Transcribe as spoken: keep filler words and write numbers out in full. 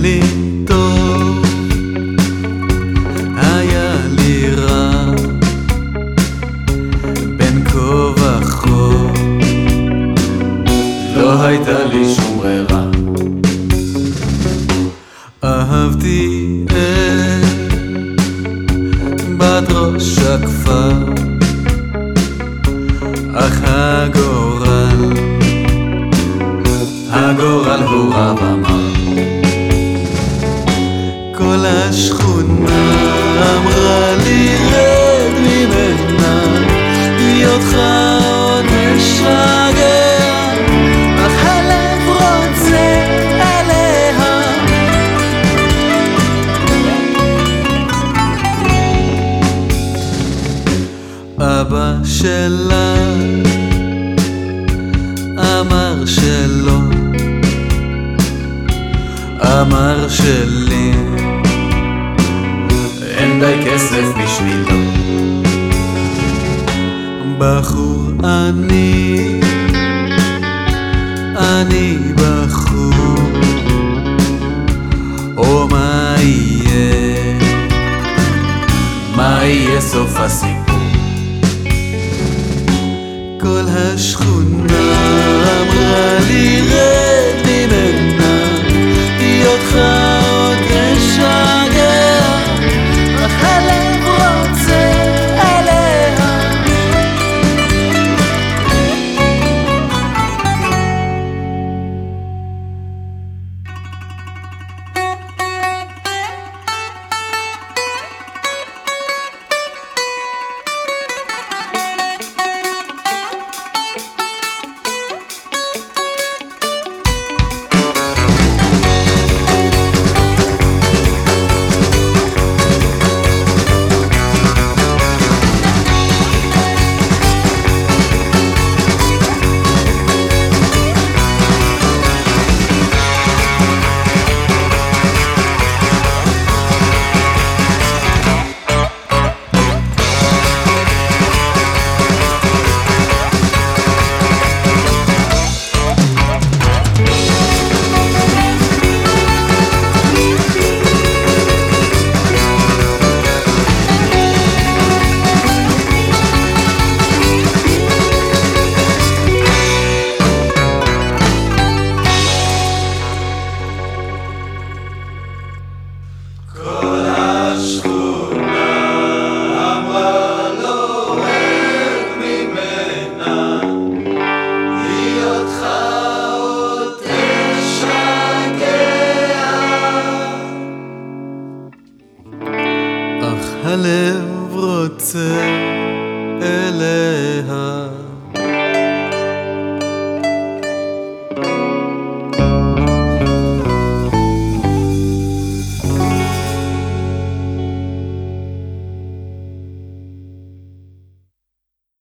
לי טוב, היה לי רע, בין כה וכה לא הייתה לי שום ברירה. אהבתי את בת ראש הכפר, אך הגורל, הגורל הוא רע ומר. כל השכונה אמרה לי רד ממנה, היותך עוד משגע, אך הלב רוצה אליה. אבא שלה אמר שלא, אמר שלי אין די כסף בשבילו. בחור אני, אני בא